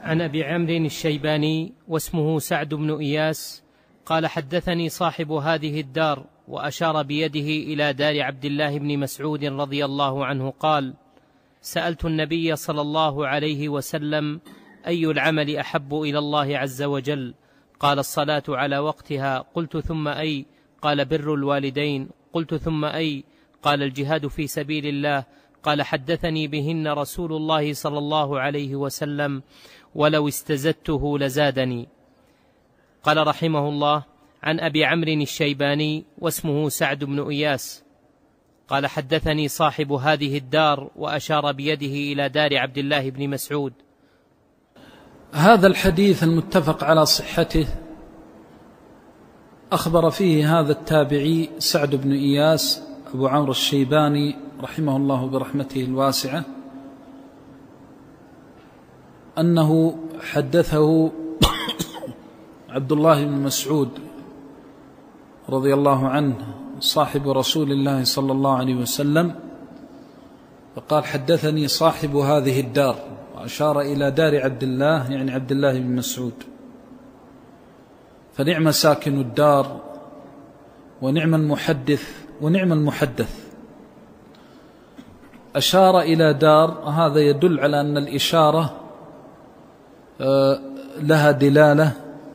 عن أبي عمرو الشيباني واسمه سعد بن إياس قال: حدثني صاحب هذه الدار، وأشار بيده إلى دار عبد الله بن مسعود رضي الله عنه قال: سألت النبي صلى الله عليه وسلم: أي العمل أحب إلى الله عز وجل؟ قال: الصلاة على وقتها. قلت: ثم أي؟ قال: بر الوالدين. قلت: ثم أي؟ قال: الجهاد في سبيل الله. قال: حدثني بهن رسول الله صلى الله عليه وسلم، ولو استزدته لزادني. قال رحمه الله: عن أبي عمرو الشيباني واسمه سعد بن إياس قال: حدثني صاحب هذه الدار، وأشار بيده إلى دار عبد الله بن مسعود. هذا الحديث المتفق على صحته أخبر فيه هذا التابعي سعد بن إياس أبو عمرو الشيباني رحمه الله برحمته الواسعة أنه حدثه عبد الله بن مسعود رضي الله عنه صاحب رسول الله صلى الله عليه وسلم، فقال: حدثني صاحب هذه الدار، وأشار إلى دار عبد الله يعني عبد الله بن مسعود. فنعم ساكن الدار ونعم المحدث ونعم المحدث. أشار إلى دار، هذا يدل على أن الإشارة لها دلالة،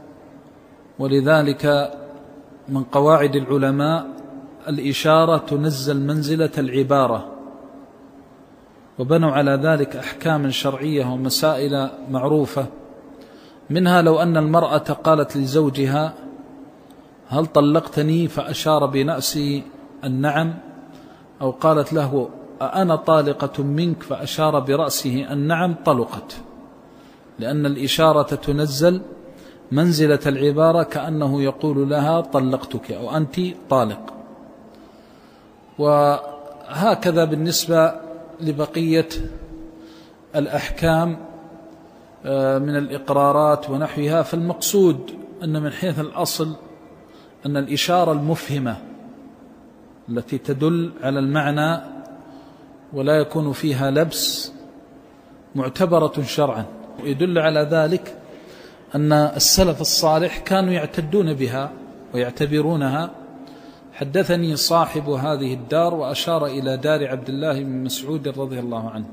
ولذلك من قواعد العلماء الإشارة تنزل منزلة العبارة، وبنوا على ذلك أحكام شرعية ومسائل معروفة. منها لو أن المرأة قالت لزوجها: هل طلقتني؟ فأشار بنفسه النعم، أو قالت له: أنا طالقة منك؟ فأشار برأسه النعم، طلقت، لأن الإشارة تنزل منزلة العبارة، كأنه يقول لها: طلقتك أو أنت طالق. وهكذا بالنسبة لبقية الأحكام من الإقرارات ونحوها. فالمقصود أن من حيث الأصل أن الإشارة المفهمة التي تدل على المعنى ولا يكون فيها لبس معتبرة شرعا، ويدل على ذلك أن السلف الصالح كانوا يعتدون بها ويعتبرونها. حدثني صاحب هذه الدار، وأشار إلى دار عبد الله بن مسعود رضي الله عنه.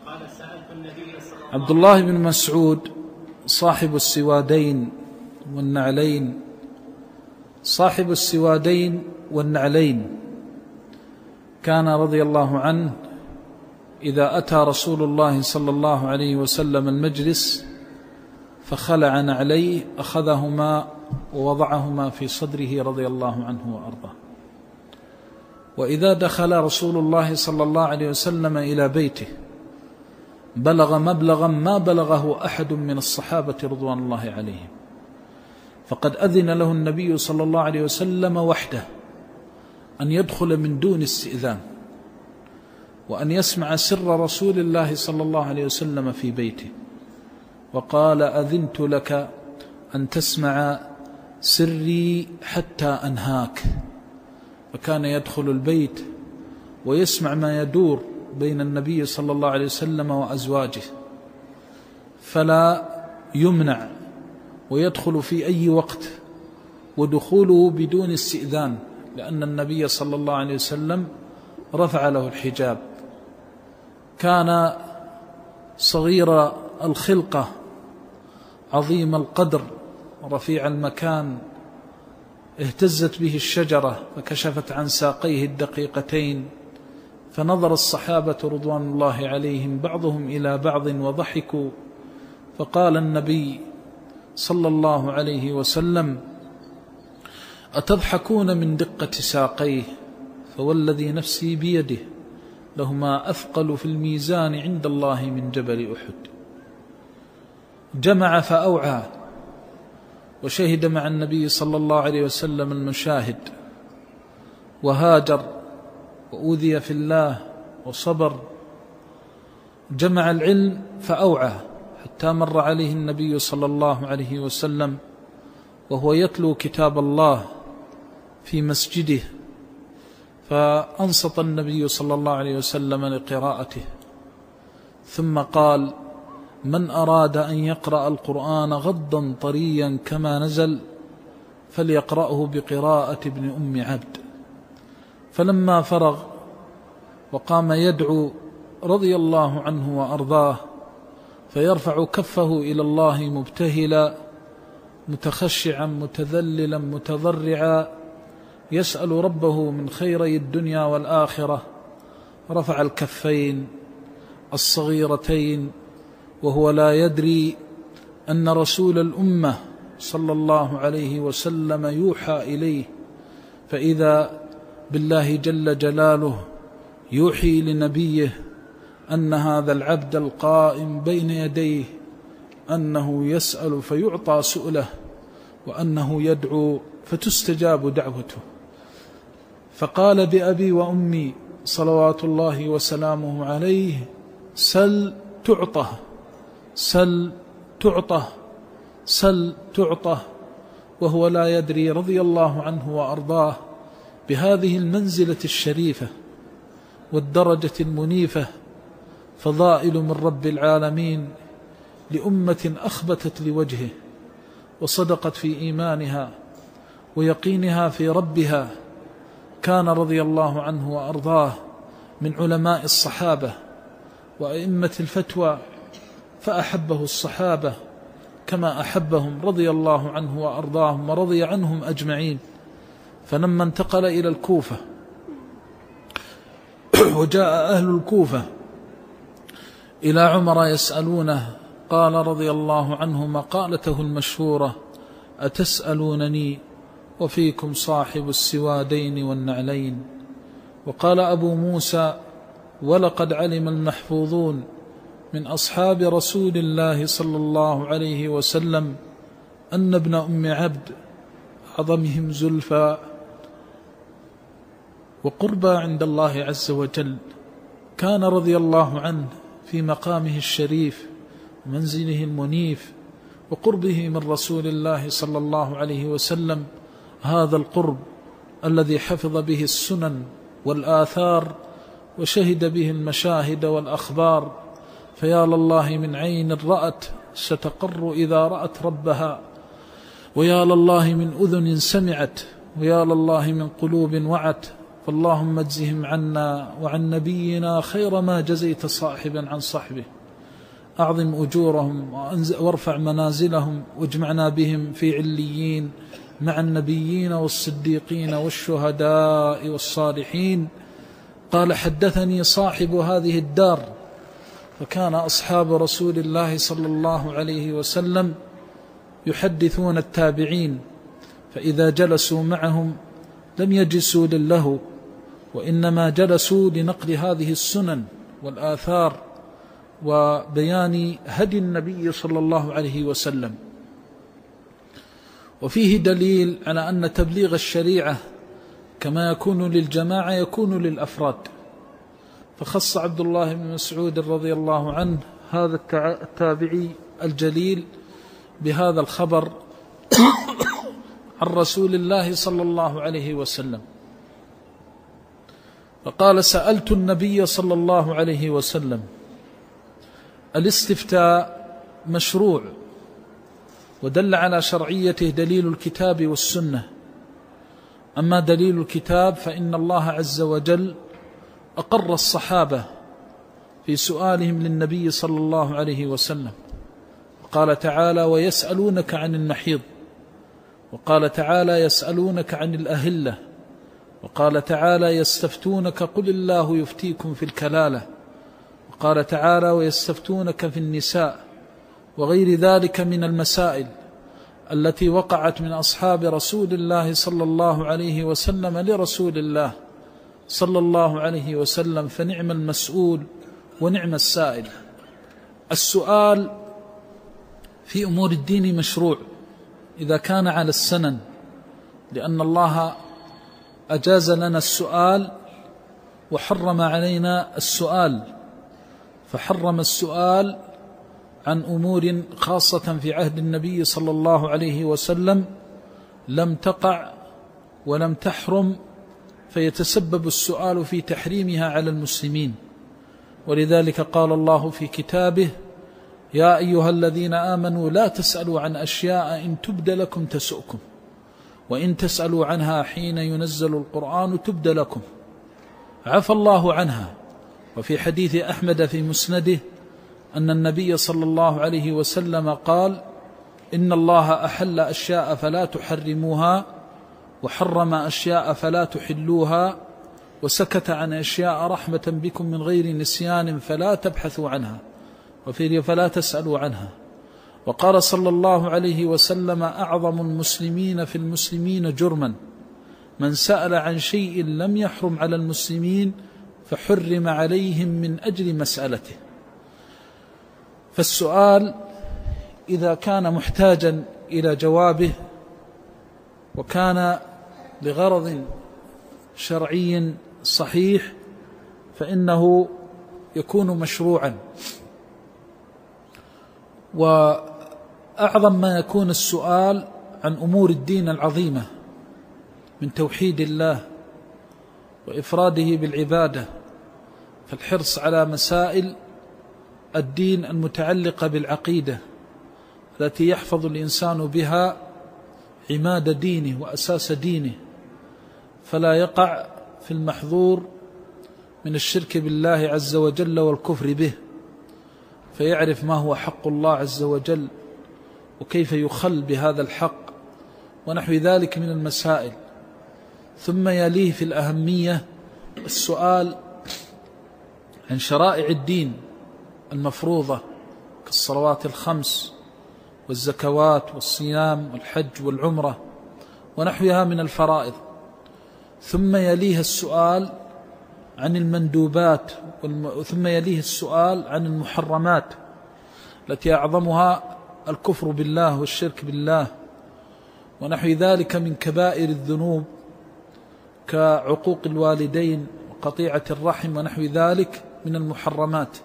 عبد الله بن مسعود صاحب السوادين والنعلين، صاحب السوادين والنعلين، كان رضي الله عنه إذا أتى رسول الله صلى الله عليه وسلم المجلس فخلع نعليه أخذهما ووضعهما في صدره رضي الله عنه وأرضاه. وإذا دخل رسول الله صلى الله عليه وسلم إلى بيته بلغ مبلغا ما بلغه أحد من الصحابة رضوان الله عليهم، فقد أذن له النبي صلى الله عليه وسلم وحده أن يدخل من دون استئذان، وأن يسمع سر رسول الله صلى الله عليه وسلم في بيته. وقال: أذنت لك أن تسمع سري حتى أنهاك. فكان يدخل البيت ويسمع ما يدور بين النبي صلى الله عليه وسلم وأزواجه، فلا يمنع، ويدخل في أي وقت، ودخوله بدون استئذان، لأن النبي صلى الله عليه وسلم رفع له الحجاب. كان صغير الخلقة عظيم القدر رفيع المكان، اهتزت به الشجرة فكشفت عن ساقيه الدقيقتين، فنظر الصحابة رضوان الله عليهم بعضهم إلى بعض وضحكوا، فقال النبي صلى الله عليه وسلم: أتضحكون من دقة ساقيه؟ فوالذي نفسي بيده لهما أثقل في الميزان عند الله من جبل أحد. جمع فأوعى، وشهد مع النبي صلى الله عليه وسلم المشاهد، وهاجر وأوذي في الله وصبر. جمع العلم فأوعى، حتى مر عليه النبي صلى الله عليه وسلم وهو يتلو كتاب الله في مسجده، فأنصت النبي صلى الله عليه وسلم لقراءته، ثم قال: من أراد أن يقرأ القرآن غضا طريا كما نزل فليقرأه بقراءة ابن أم عبد. فلما فرغ وقام يدعو رضي الله عنه وأرضاه، فيرفع كفه إلى الله مبتهلا متخشعا متذللا متضرعا يسأل ربه من خيري الدنيا والآخرة، رفع الكفين الصغيرتين وهو لا يدري أن رسول الأمة صلى الله عليه وسلم يوحى إليه، فإذا بالله جل جلاله يوحي لنبيه أن هذا العبد القائم بين يديه أنه يسأل فيعطى سؤله، وأنه يدعو فتستجاب دعوته. فقال بأبي وأمي صلوات الله وسلامه عليه: سل تعطه، سل تعطه، سل تعطه، وهو لا يدري رضي الله عنه وأرضاه بهذه المنزلة الشريفة والدرجة المنيفة فضائل من رب العالمين لأمة أخبتت لوجهه وصدقت في إيمانها ويقينها في ربها. كان رضي الله عنه وأرضاه من علماء الصحابة وأئمة الفتوى، فأحبه الصحابة كما أحبهم رضي الله عنه وأرضاهم ورضي عنهم أجمعين. فلما انتقل إلى الكوفة وجاء أهل الكوفة إلى عمر يسألونه، قال رضي الله عنه مقالته المشهورة: أتسألونني وفيكم صاحب السوادين والنعلين. وقال أبو موسى: ولقد علم المحفوظون من أصحاب رسول الله صلى الله عليه وسلم أن ابن أم عبد أعظمهم زلفى وقربى عند الله عز وجل كان رضي الله عنه في مقامه الشريف ومنزله المنيف وقربه من رسول الله صلى الله عليه وسلم، هذا القرب الذي حفظ به السنن والآثار وشهد به المشاهد والأخبار. فيا لله من عين رأت ستقر إذا رأت ربها، ويا لله من أذن سمعت، ويا لله من قلوب وعت. فاللهم اجزهم عنا وعن نبينا خير ما جزيت صاحبا عن صحبه، أعظم أجورهم وارفع منازلهم، واجمعنا بهم في عليين مع النبيين والصديقين والشهداء والصالحين. قال: حدثني صاحب هذه الدار، فكان أصحاب رسول الله صلى الله عليه وسلم يحدثون التابعين، فإذا جلسوا معهم لم يجلسوا للهو، وإنما جلسوا لنقل هذه السنن والآثار وبيان هدي النبي صلى الله عليه وسلم. وفيه دليل على أن تبليغ الشريعة كما يكون للجماعة يكون للأفراد، فخص عبد الله بن مسعود رضي الله عنه هذا التابعي الجليل بهذا الخبر عن رسول الله صلى الله عليه وسلم، فقال: سألت النبي صلى الله عليه وسلم. الاستفتاء مشروع، ودل على شرعيته دليل الكتاب والسنة. أما دليل الكتاب فإن الله عز وجل أقر الصحابة في سؤالهم للنبي صلى الله عليه وسلم، قال تعالى: ويسألونك عن المحيض، وقال تعالى: يسألونك عن الأهلة، وقال تعالى: يستفتونك قل الله يفتيكم في الكلالة، وقال تعالى: ويستفتونك في النساء، وغير ذلك من المسائل التي وقعت من أصحاب رسول الله صلى الله عليه وسلم لرسول الله صلى الله عليه وسلم، فنعم المسؤول ونعم السائل. السؤال في أمور الدين مشروع إذا كان على السنن، لأن الله أجاز لنا السؤال وحرم علينا السؤال، فحرم السؤال عن أمور خاصة في عهد النبي صلى الله عليه وسلم لم تقع ولم تحرم، فيتسبب السؤال في تحريمها على المسلمين. ولذلك قال الله في كتابه: يا أيها الذين آمنوا لا تسألوا عن أشياء إن تبد لكم تسؤكم وإن تسألوا عنها حين ينزل القرآن تبد لكم عفى الله عنها. وفي حديث أحمد في مسنده أن النبي صلى الله عليه وسلم قال: إن الله أحل أشياء فلا تحرموها وحرم أشياء فلا تحلوها وسكت عن أشياء رحمة بكم من غير نسيان فلا تبحثوا عنها وفي فلا تسألوا عنها. وقال صلى الله عليه وسلم: أعظم المسلمين في المسلمين جرما من سأل عن شيء لم يحرم على المسلمين فحرم عليهم من أجل مسألته. فالسؤال إذا كان محتاجا إلى جوابه وكان لغرض شرعي صحيح فإنه يكون مشروعا. وأعظم ما يكون السؤال عن أمور الدين العظيمة من توحيد الله وإفراده بالعبادة، فالحرص على مسائل الدين المتعلقة بالعقيدة التي يحفظ الإنسان بها عماد دينه وأساس دينه، فلا يقع في المحظور من الشرك بالله عز وجل والكفر به، فيعرف ما هو حق الله عز وجل وكيف يخل بهذا الحق ونحو ذلك من المسائل. ثم يليه في الأهمية السؤال عن شرائع الدين المفروضة كالصلوات الخمس والزكوات والصيام والحج والعمرة ونحوها من الفرائض. ثم يليه السؤال عن المندوبات، ثم يليه السؤال عن المحرمات التي أعظمها الكفر بالله والشرك بالله ونحو ذلك من كبائر الذنوب كعقوق الوالدين وقطيعة الرحم ونحو ذلك من المحرمات.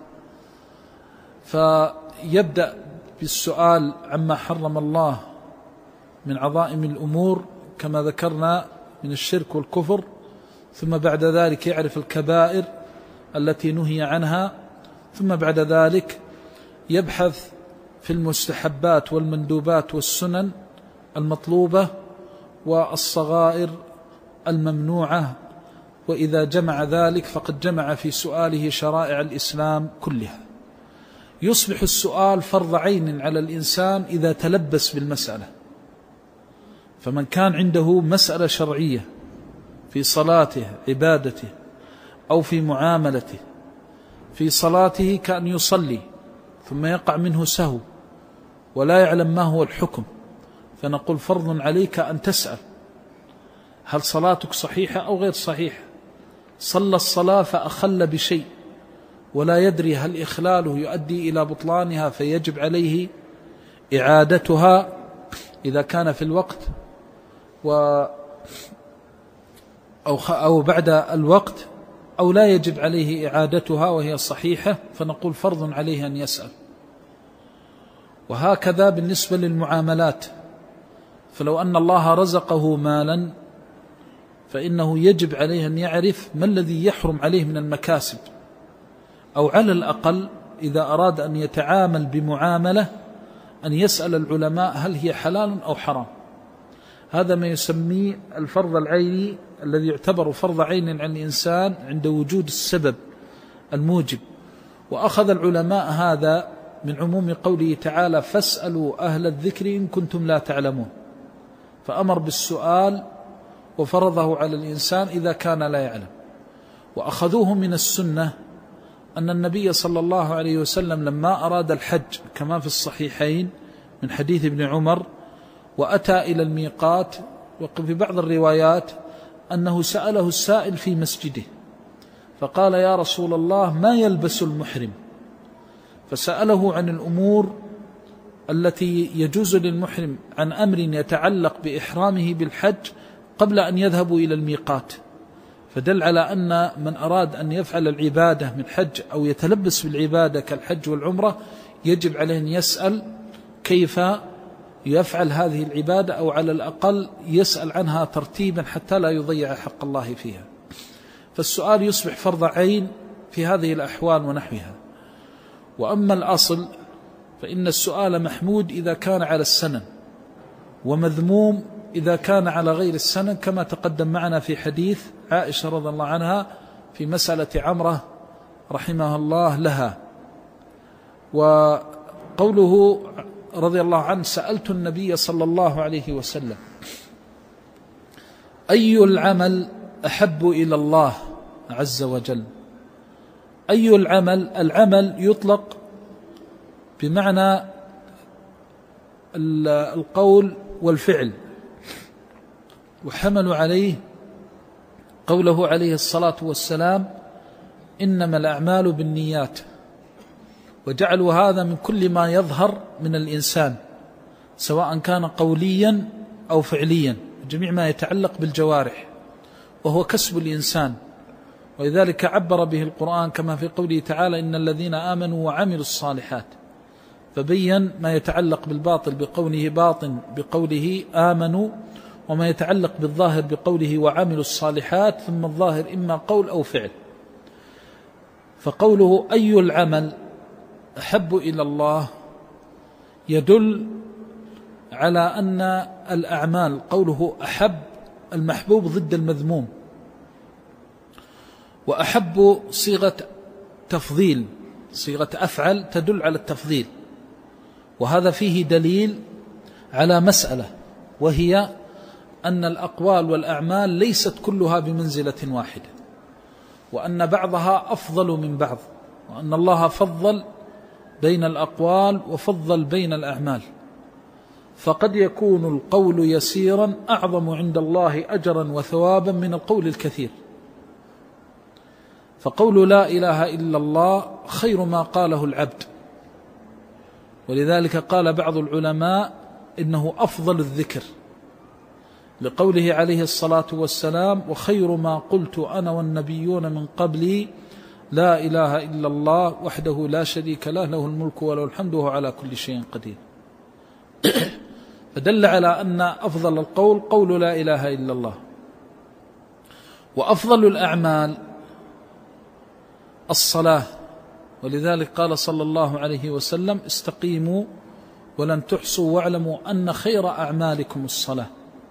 فيبدأ بالسؤال عما حرم الله من عظائم الأمور كما ذكرنا من الشرك والكفر، ثم بعد ذلك يعرف الكبائر التي نهي عنها، ثم بعد ذلك يبحث في المستحبات والمندوبات والسنن المطلوبة والصغائر الممنوعة. وإذا جمع ذلك فقد جمع في سؤاله شرائع الإسلام كلها. يصبح السؤال فرض عين على الإنسان إذا تلبس بالمسألة. فمن كان عنده مسألة شرعية في صلاته عبادته أو في معاملته، في صلاته كأن يصلي ثم يقع منه سهو ولا يعلم ما هو الحكم، فنقول فرض عليك أن تسأل هل صلاتك صحيحة أو غير صحيحة. صلى الصلاة فأخل بشيء ولا يدري هل إخلاله يؤدي إلى بطلانها فيجب عليه إعادتها إذا كان في الوقت أو بعد الوقت، أو لا يجب عليه إعادتها وهي صحيحة، فنقول فرض عليه أن يسأل. وهكذا بالنسبة للمعاملات، فلو أن الله رزقه مالا فإنه يجب عليه أن يعرف ما الذي يحرم عليه من المكاسب، أو على الأقل إذا أراد أن يتعامل بمعاملة أن يسأل العلماء هل هي حلال أو حرام. هذا ما يسميه الفرض العيني الذي يعتبر فرض عين عن الإنسان عند وجود السبب الموجب. وأخذ العلماء هذا من عموم قوله تعالى: فاسألوا أهل الذكر إن كنتم لا تعلمون، فأمر بالسؤال وفرضه على الإنسان إذا كان لا يعلم. وأخذوه من السنة أن النبي صلى الله عليه وسلم لما أراد الحج كما في الصحيحين من حديث ابن عمر وأتى إلى الميقات، وفي بعض الروايات أنه سأله السائل في مسجده فقال: يا رسول الله ما يلبس المحرم؟ فسأله عن الأمور التي يجوز للمحرم عن أمر يتعلق بإحرامه بالحج قبل أن يذهبوا إلى الميقات، فدل على أن من أراد أن يفعل العبادة من حج أو يتلبس بالعبادة كالحج والعمرة يجب عليه أن يسأل كيف يفعل هذه العبادة، أو على الأقل يسأل عنها ترتيبا حتى لا يضيع حق الله فيها. فالسؤال يصبح فرض عين في هذه الأحوال ونحوها. وأما الأصل فإن السؤال محمود إذا كان على السنن، ومذموم إذا كان على غير السنن، كما تقدم معنا في حديث عائشة رضي الله عنها في مسألة عمرة رحمها الله لها. وقوله رضي الله عنه: سألت النبي صلى الله عليه وسلم أي العمل أحب إلى الله عز وجل. أي العمل؟ العمل يطلق بمعنى القول والفعل، وحملوا عليه قوله عليه الصلاة والسلام: إنما الأعمال بالنيات، وجعلوا هذا من كل ما يظهر من الإنسان سواء كان قوليا أو فعليا، جميع ما يتعلق بالجوارح وهو كسب الإنسان. ولذلك عبر به القرآن كما في قوله تعالى: إن الذين آمنوا وعملوا الصالحات، فبين ما يتعلق بالباطل بقوله باطن بقوله آمنوا، وما يتعلق بالظاهر بقوله وعملوا الصالحات، ثم الظاهر إما قول أو فعل. فقوله أي العمل أحب إلى الله يدل على أن الأعمال، قوله أحب، المحبوب ضد المذموم، وأحب صيغة تفضيل، صيغة أفعل تدل على التفضيل. وهذا فيه دليل على مسألة، وهي أن الأقوال والأعمال ليست كلها بمنزلة واحدة، وأن بعضها أفضل من بعض، وأن الله فضل بين الأقوال وفضل بين الأعمال. فقد يكون القول يسيرا أعظم عند الله أجرا وثوابا من القول الكثير. فقول لا إله إلا الله خير ما قاله العبد، ولذلك قال بعض العلماء إنه أفضل الذكر، لقوله عليه الصلاة والسلام: وخير ما قلت أنا والنبيون من قبلي لا إله إلا الله وحده لا شريك له، له الملك وله الحمد وهو على كل شيء قدير. فدل على أن أفضل القول قول لا إله إلا الله. وأفضل الأعمال الصلاة، ولذلك قال صلى الله عليه وسلم: استقيموا ولن تحصوا واعلموا أن خير أعمالكم الصلاة.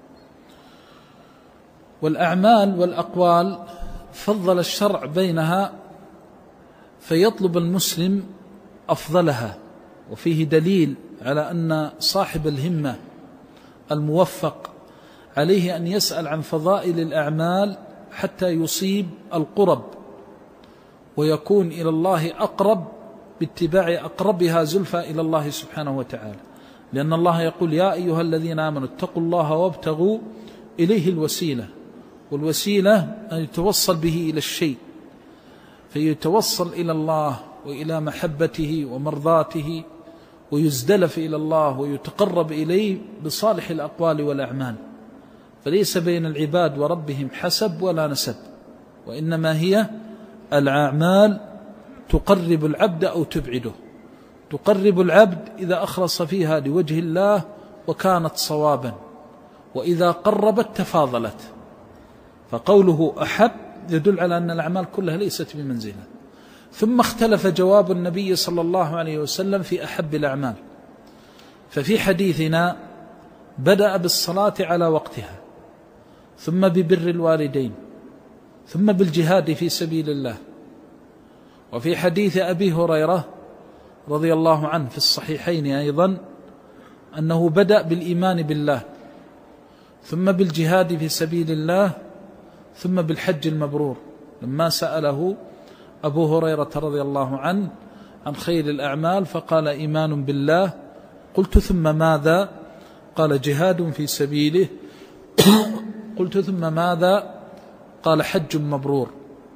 والأعمال والأقوال فضل الشرع بينها، فيطلب المسلم أفضلها. وفيه دليل على أن صاحب الهمة الموفق عليه أن يسأل عن فضائل الأعمال حتى يصيب القرب، ويكون إلى الله أقرب باتباع أقربها زلفى إلى الله سبحانه وتعالى، لأن الله يقول: يا أيها الذين آمنوا اتقوا الله وابتغوا إليه الوسيلة. والوسيلة أن يتوصل به إلى الشيء، فيتوصل إلى الله وإلى محبته ومرضاته، ويزدلف إلى الله ويتقرب إليه بصالح الأقوال والأعمال. فليس بين العباد وربهم حسب ولا نسب، وإنما هي الأعمال تقرب العبد أو تبعده. تقرب العبد إذا أخلص فيها لوجه الله وكانت صوابا، وإذا قربت تفاضلت. فقوله أحب يدل على أن الأعمال كلها ليست بمنزلة. ثم اختلف جواب النبي صلى الله عليه وسلم في أحب الأعمال. ففي حديثنا بدأ بالصلاة على وقتها، ثم ببر الوالدين، ثم بالجهاد في سبيل الله. وفي حديث أبي هريرة رضي الله عنه في الصحيحين أيضا أنه بدأ بالإيمان بالله، ثم بالجهاد في سبيل الله، ثم بالحج المبرور. لما سأله أبو هريرة رضي الله عنه عن خير الأعمال فقال: إيمان بالله. قلت: ثم ماذا؟ قال: جهاد في سبيله. قلت: ثم ماذا؟ قال: حج مبرور.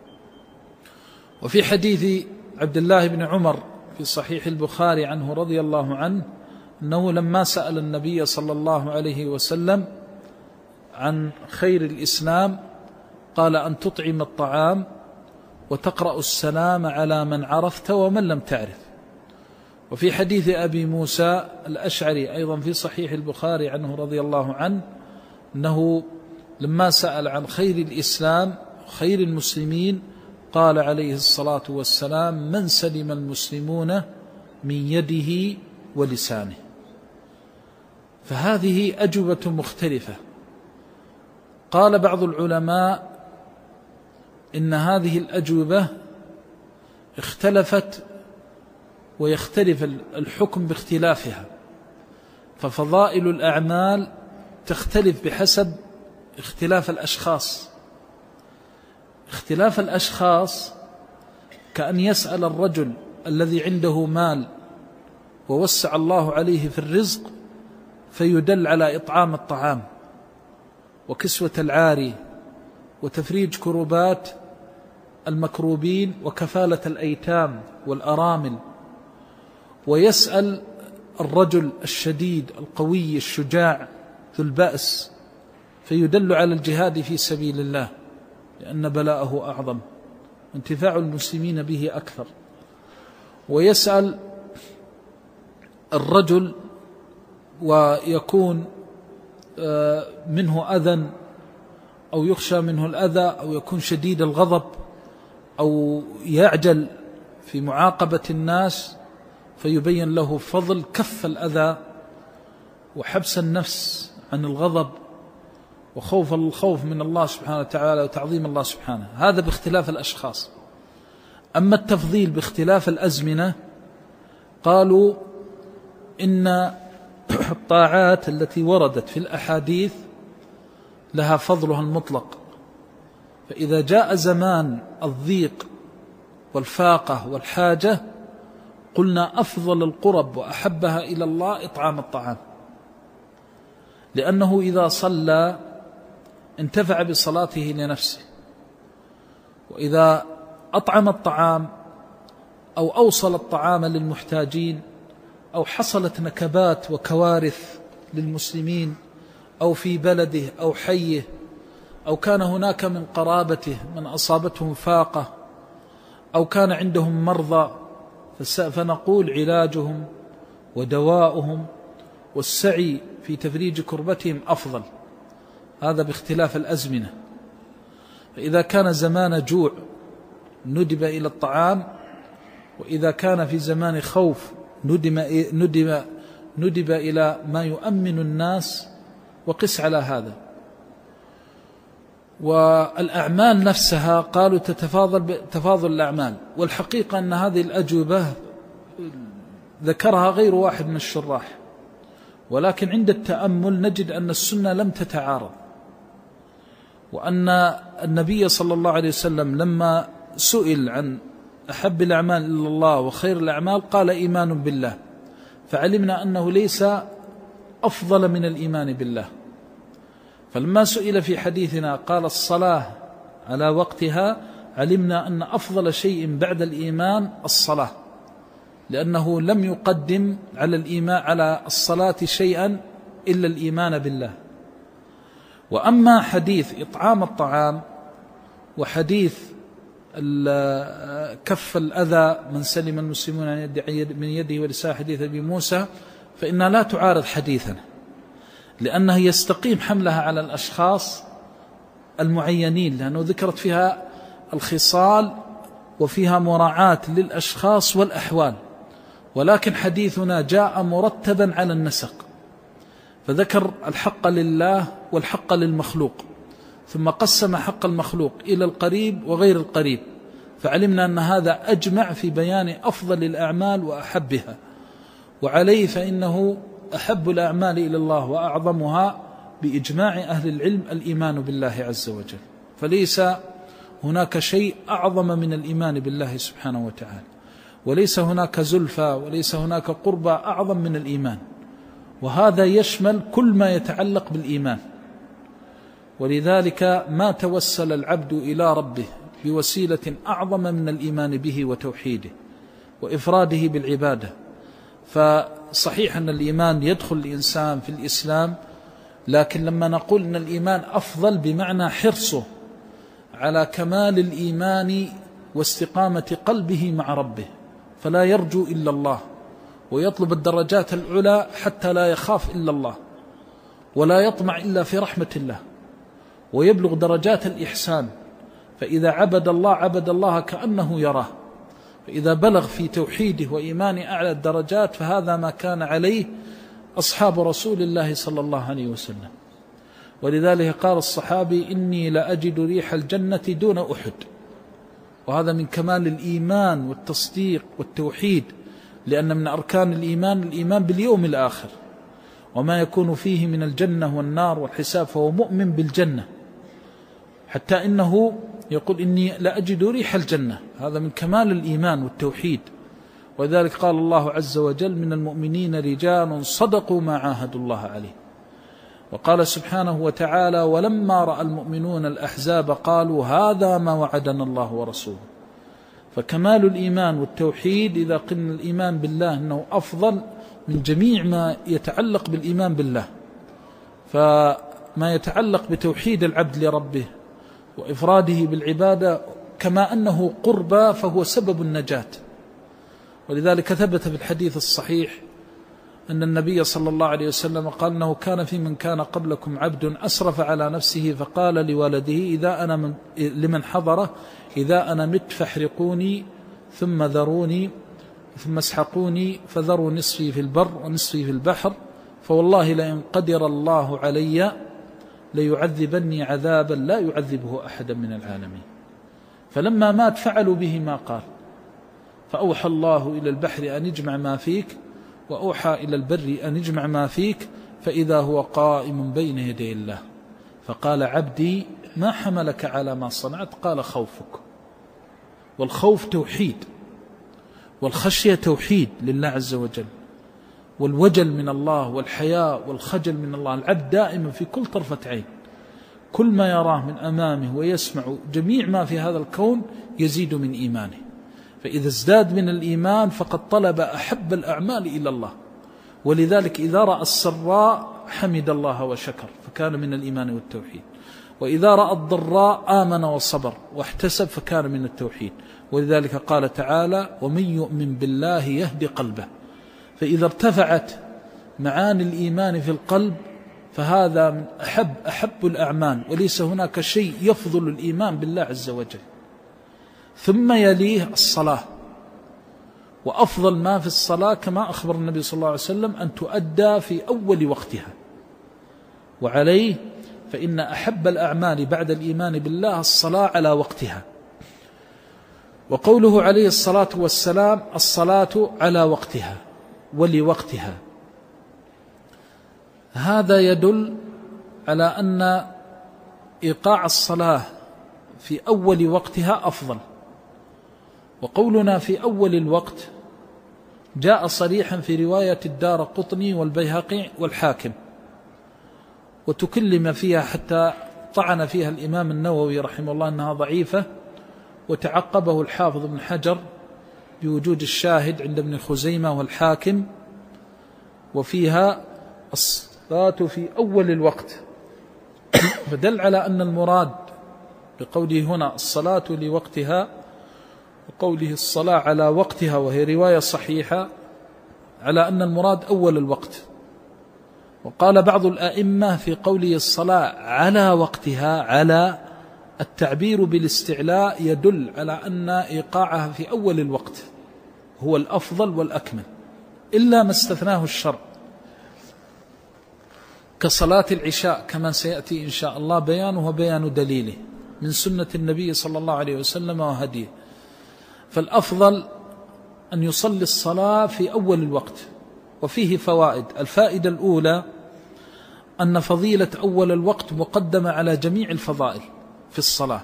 وفي حديث عبد الله بن عمر في صحيح البخاري عنه رضي الله عنه أنه لما سأل النبي صلى الله عليه وسلم عن خير الإسلام قال: أن تطعم الطعام وتقرأ السلام على من عرفت ومن لم تعرف. وفي حديث أبي موسى الأشعري أيضا في صحيح البخاري عنه رضي الله عنه أنه لما سأل عن خير الإسلام خير المسلمين قال عليه الصلاة والسلام: من سلم المسلمون من يده ولسانه. فهذه أجوبة مختلفة. قال بعض العلماء إن هذه الأجوبة اختلفت ويختلف الحكم باختلافها، ففضائل الأعمال تختلف بحسب اختلاف الأشخاص. اختلاف الأشخاص كأن يسأل الرجل الذي عنده مال ووسع الله عليه في الرزق فيدل على إطعام الطعام وكسوة العاري وتفريج كروبات المكروبين وكفالة الأيتام والأرامل، ويسأل الرجل الشديد القوي الشجاع ذو البأس فيدل على الجهاد في سبيل الله لأن بلاءه أعظم وانتفاع المسلمين به أكثر، ويسأل الرجل ويكون منه أذى أو يخشى منه الأذى أو يكون شديد الغضب أو يعجل في معاقبة الناس فيبين له فضل كف الأذى وحبس النفس عن الغضب الخوف من الله سبحانه وتعالى وتعظيم الله سبحانه. هذا باختلاف الأشخاص. أما التفضيل باختلاف الأزمنة قالوا إن الطاعات التي وردت في الأحاديث لها فضلها المطلق، فإذا جاء زمان الضيق والفاقة والحاجة قلنا أفضل القرب وأحبها إلى الله إطعام الطعام، لأنه إذا صلى انتفع بصلاته لنفسه، وإذا أطعم الطعام أو أوصل الطعام للمحتاجين أو حصلت نكبات وكوارث للمسلمين أو في بلده أو حيه أو كان هناك من قرابته من أصابتهم فاقة أو كان عندهم مرضى فنقول علاجهم ودواؤهم والسعي في تفريج كربتهم أفضل. هذا باختلاف الأزمنة. فإذا كان زمان جوع ندب إلى الطعام، وإذا كان في زمان خوف ندب إلى ما يؤمن الناس، وقس على هذا. والأعمال نفسها قالوا تفاضل الأعمال، والحقيقة أن هذه الأجوبة ذكرها غير واحد من الشراح، ولكن عند التأمل نجد أن السنة لم تتعارض، وأن النبي صلى الله عليه وسلم لما سئل عن أحب الأعمال إلى الله وخير الأعمال قال إيمان بالله، فعلمنا أنه ليس أفضل من الإيمان بالله. فلما سئل في حديثنا قال الصلاة على وقتها، علمنا أن أفضل شيء بعد الإيمان الصلاة، لأنه لم يقدم على الإيمان على الصلاة شيئا إلا الإيمان بالله. وأما حديث إطعام الطعام وحديث كف الأذى من سلم المسلمون من يده ولسانه حديث أبي موسى، فإنها لا تعارض حديثنا، لأنه يستقيم حملها على الأشخاص المعينين، لأنه ذكرت فيها الخصال وفيها مراعاة للأشخاص والأحوال، ولكن حديثنا جاء مرتبا على النسق، فذكر الحق لله والحق للمخلوق، ثم قسم حق المخلوق إلى القريب وغير القريب، فعلمنا أن هذا أجمع في بيان أفضل الأعمال وأحبها. وعليه فإنه أحب الأعمال إلى الله وأعظمها بإجماع أهل العلم الإيمان بالله عز وجل، فليس هناك شيء أعظم من الإيمان بالله سبحانه وتعالى، وليس هناك زلفى وليس هناك قربى أعظم من الإيمان، وهذا يشمل كل ما يتعلق بالإيمان. ولذلك ما توسل العبد إلى ربه بوسيلة أعظم من الإيمان به وتوحيده وإفراده بالعبادة. فصحيح أن الإيمان يدخل الإنسان في الإسلام، لكن لما نقول أن الإيمان أفضل بمعنى حرصه على كمال الإيمان واستقامة قلبه مع ربه، فلا يرجو إلا الله ويطلب الدرجات العلى حتى لا يخاف إلا الله ولا يطمع إلا في رحمة الله، ويبلغ درجات الإحسان، فإذا عبد الله كأنه يراه، فإذا بلغ في توحيده وإيمانه أعلى الدرجات فهذا ما كان عليه أصحاب رسول الله صلى الله عليه وسلم. ولذلك قال الصحابي: إني لأجد ريح الجنة دون أحد. وهذا من كمال الإيمان والتصديق والتوحيد، لأن من أركان الإيمان باليوم الآخر وما يكون فيه من الجنة والنار والحساب، فهو مؤمن بالجنة، حتى إنه يقول: إني لأجد ريح الجنة. هذا من كمال الإيمان والتوحيد. ولذلك قال الله عز وجل: من المؤمنين رجال صدقوا ما عاهدوا الله عليه. وقال سبحانه وتعالى: ولما رأى المؤمنون الأحزاب قالوا هذا ما وعدنا الله ورسوله. فكمال الإيمان والتوحيد، إذا قلنا الإيمان بالله أنه أفضل من جميع ما يتعلق بالإيمان بالله، فما يتعلق بتوحيد العبد لربه وإفراده بالعبادة كما أنه قربى فهو سبب النجاة. ولذلك ثبت في الحديث الصحيح أن النبي صلى الله عليه وسلم قال أنه كان في من كان قبلكم عبد أسرف على نفسه فقال لولده لمن حضره: إذا أنا مت فاحرقوني ثم ذروني ثم اسحقوني فذروا نصفي في البر ونصفي في البحر، فوالله لئن قدر الله علي ليعذبني عذابا لا يعذبه أحدا من العالمين. فلما مات فعلوا به ما قال، فأوحى الله إلى البحر أن اجمع ما فيك، وأوحى إلى البر أن اجمع ما فيك، فإذا هو قائم بين يدي الله فقال: عبدي ما حملك على ما صنعت؟ قال: خوفك. والخوف توحيد، والخشية توحيد لله عز وجل، والوجل من الله والحياء والخجل من الله. العبد دائما في كل طرفة عين كل ما يراه من أمامه ويسمع جميع ما في هذا الكون يزيد من إيمانه. فإذا ازداد من الإيمان فقد طلب أحب الأعمال إلى الله. ولذلك إذا رأى السراء حمد الله وشكر فكان من الإيمان والتوحيد، وإذا رأى الضراء آمن وصبر واحتسب فكان من التوحيد. ولذلك قال تعالى: ومن يؤمن بالله يهدي قلبه. فإذا ارتفعت معاني الإيمان في القلب فهذا من أحب الأعمال، وليس هناك شيء يفضل الإيمان بالله عز وجل. ثم يليه الصلاة، وأفضل ما في الصلاة كما أخبر النبي صلى الله عليه وسلم أن تؤدى في أول وقتها. وعليه فإن أحب الأعمال بعد الإيمان بالله الصلاة على وقتها. وقوله عليه الصلاة والسلام: الصلاة على وقتها ولوقتها، هذا يدل على أن إيقاع الصلاة في أول وقتها أفضل. وقولنا في أول الوقت جاء صريحا في رواية الدارقطني والبيهقي والحاكم، وتكلم فيها حتى طعن فيها الإمام النووي رحمه الله أنها ضعيفة، وتعقبه الحافظ ابن حجر بوجود الشاهد عند ابن خزيمة والحاكم، وفيها الصلاة في أول الوقت. فدل على أن المراد بقوله هنا الصلاة لوقتها، وقوله الصلاة على وقتها وهي رواية صحيحة، على أن المراد أول الوقت. وقال بعض الأئمة في قوله الصلاة على وقتها، على التعبير بالاستعلاء يدل على أن إيقاعها في أول الوقت هو الأفضل والأكمل، إلا ما استثناه الشرع كصلاة العشاء كما سيأتي إن شاء الله بيانه وبيان دليله من سنة النبي صلى الله عليه وسلم وهديه. فالأفضل أن يصلي الصلاة في أول الوقت، وفيه فوائد. الفائدة الأولى أن فضيلة أول الوقت مقدمة على جميع الفضائل في الصلاة.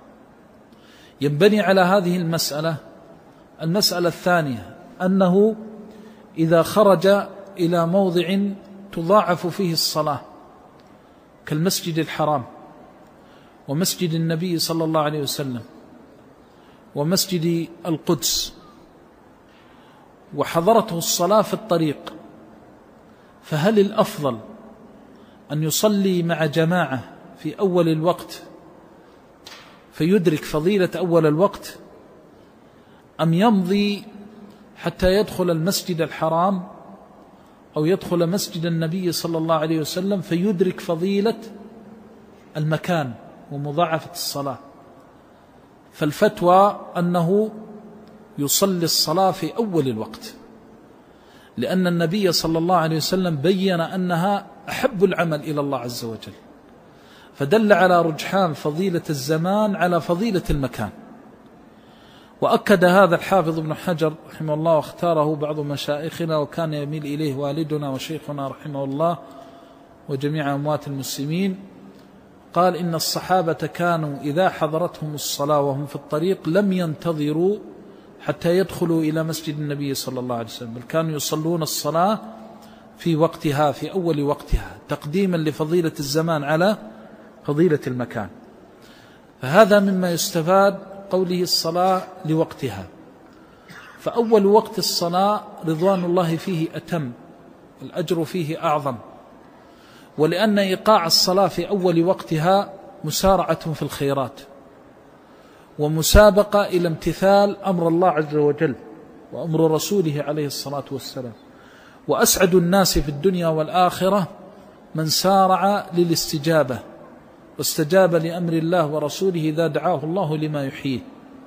ينبني على هذه المسألة الثانية أنه إذا خرج إلى موضع تضاعف فيه الصلاة كالمسجد الحرام ومسجد النبي صلى الله عليه وسلم ومسجد القدس، وحضرته الصلاة في الطريق، فهل الأفضل أن يصلي مع جماعة في أول الوقت فيدرك فضيلة أول الوقت، أم يمضي حتى يدخل المسجد الحرام أو يدخل مسجد النبي صلى الله عليه وسلم فيدرك فضيلة المكان ومضاعفة الصلاة؟ فالفتوى أنه يصلي الصلاة في أول الوقت، لأن النبي صلى الله عليه وسلم بيّن أنها أحب العمل إلى الله عز وجل، فدل على رجحان فضيلة الزمان على فضيلة المكان. وأكد هذا الحافظ ابن حجر رحمه الله، واختاره بعض مشايخنا وكان يميل إليه والدنا وشيخنا رحمه الله وجميع أموات المسلمين، قال إن الصحابة كانوا إذا حضرتهم الصلاة وهم في الطريق لم ينتظروا حتى يدخلوا إلى مسجد النبي صلى الله عليه وسلم، بل كانوا يصلون الصلاة في وقتها، في أول وقتها، تقديما لفضيلة الزمان على فضيلة المكان. فهذا مما يستفاد قوله الصلاة لوقتها. فأول وقت الصلاة رضوان الله فيه أتم، الأجر فيه أعظم، ولأن إيقاع الصلاة في أول وقتها مسارعة في الخيرات ومسابقة إلى امتثال أمر الله عز وجل وأمر رسوله عليه الصلاة والسلام. وأسعد الناس في الدنيا والآخرة من سارع للاستجابة واستجاب لأمر الله ورسوله إذا دعاه الله لما يحييه.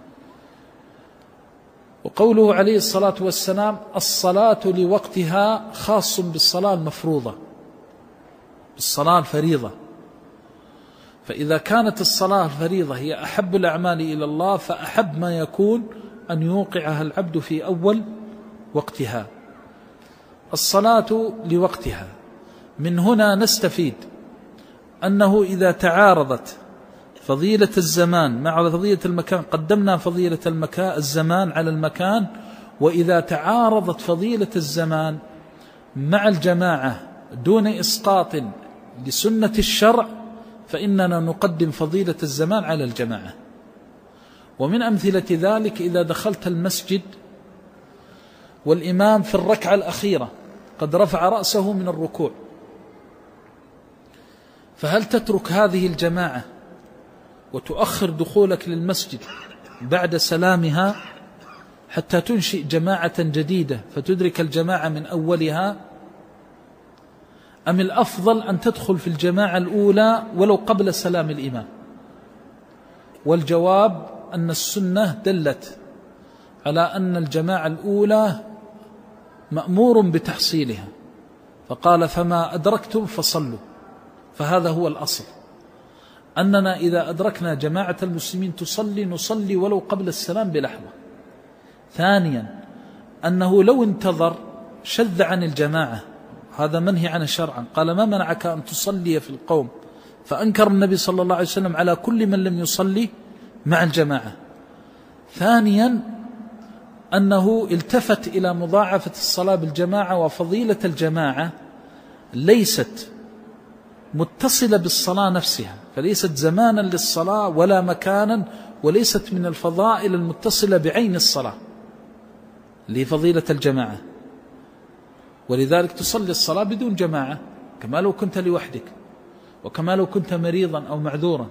وقوله عليه الصلاة والسلام الصلاة لوقتها خاص بالصلاة المفروضة، بالصلاة الفريضة. فإذا كانت الصلاة الفريضة هي أحب الأعمال إلى الله، فأحب ما يكون أن يوقعها العبد في أول وقتها. الصلاة لوقتها، من هنا نستفيد أنه إذا تعارضت فضيلة الزمان مع فضيلة المكان قدمنا فضيلة الزمان على المكان، وإذا تعارضت فضيلة الزمان مع الجماعة دون إسقاط لسنة الشرع فإننا نقدم فضيلة الزمان على الجماعة. ومن أمثلة ذلك إذا دخلت المسجد والإمام في الركعة الأخيرة قد رفع رأسه من الركوع، فهل تترك هذه الجماعة وتؤخر دخولك للمسجد بعد سلامها حتى تنشئ جماعة جديدة فتدرك الجماعة من أولها، أم الأفضل أن تدخل في الجماعة الأولى ولو قبل سلام الإمام؟ والجواب أن السنة دلت على أن الجماعة الأولى مأمور بتحصيلها، فقال فما أدركتم فصلوا. فهذا هو الأصل، أننا إذا أدركنا جماعة المسلمين تصلي نصلي ولو قبل السلام بلحظة. ثانيا أنه لو انتظر شذ عن الجماعة، هذا منهي عنه شرعا، قال ما منعك أن تصلي في القوم؟ فأنكر النبي صلى الله عليه وسلم على كل من لم يصلي مع الجماعة. ثانيا أنه التفت إلى مضاعفة الصلاة بالجماعة، وفضيلة الجماعة ليست متصلة بالصلاة نفسها، فليست زمانا للصلاة ولا مكانا، وليست من الفضائل المتصلة بعين الصلاة لفضيلة الجماعة. ولذلك تصلي الصلاة بدون جماعة كما لو كنت لوحدك، وكما لو كنت مريضا أو معذورا.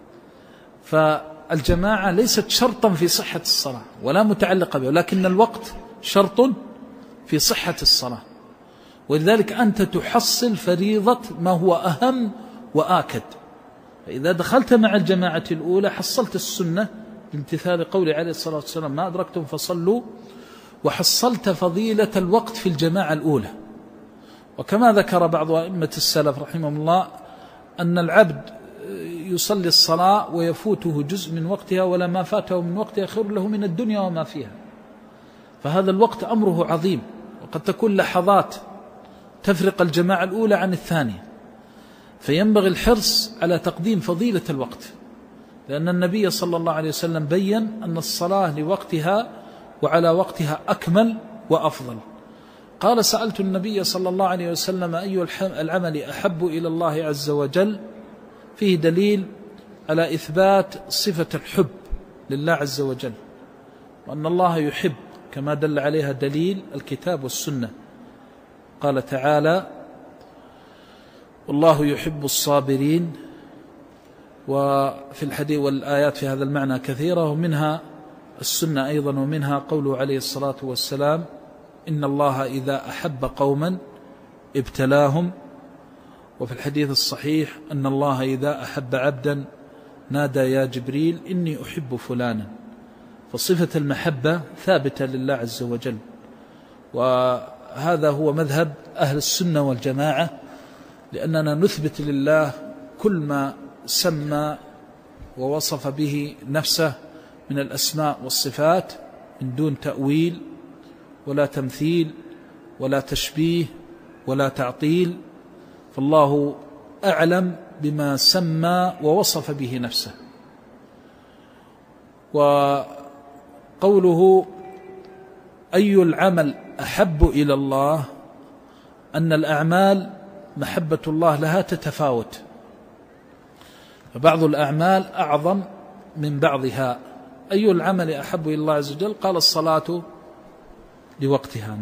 فالجماعة ليست شرطا في صحة الصلاة ولا متعلقة بها، ولكن الوقت شرط في صحة الصلاة. ولذلك أنت تحصل فريضة ما هو أهم وآكد. فإذا دخلت مع الجماعة الأولى حصلت السنة بامتثال قول عليه الصلاة والسلام ما أدركتم فصلوا، وحصلت فضيلة الوقت في الجماعة الأولى. وكما ذكر بعض أئمة السلف رحمهم الله أن العبد يصلي الصلاة ويفوته جزء من وقتها، ولا ما فاته من وقتها خير له من الدنيا وما فيها. فهذا الوقت أمره عظيم، وقد تكون لحظات تفرق الجماعة الأولى عن الثانية، فينبغي الحرص على تقديم فضيلة الوقت، لأن النبي صلى الله عليه وسلم بيّن أن الصلاة لوقتها وعلى وقتها أكمل وأفضل. قال سألت النبي صلى الله عليه وسلم أي العمل أحب إلى الله عز وجل؟ فيه دليل على إثبات صفة الحب لله عز وجل، وأن الله يحب كما دل عليها دليل الكتاب والسنة. قال تعالى والله يحب الصابرين، وفي الحديث والآيات في هذا المعنى كثيرة، ومنها السنة أيضا، ومنها قوله عليه الصلاة والسلام إن الله إذا أحب قوما ابتلاهم. وفي الحديث الصحيح أن الله إذا أحب عبدا نادى يا جبريل إني أحب فلانا، فصفة المحبة ثابتة لله عز وجل، وهذا هو مذهب أهل السنة والجماعة، لأننا نثبت لله كل ما سمى ووصف به نفسه من الأسماء والصفات من دون تأويل ولا تمثيل ولا تشبيه ولا تعطيل، فالله أعلم بما سمى ووصف به نفسه. وقوله أي العمل أحب إلى الله، أن الأعمال محبة الله لها تتفاوت، فبعض الأعمال أعظم من بعضها. أي العمل أحب إلى الله عز وجل؟ قال الصلاة لوقتها.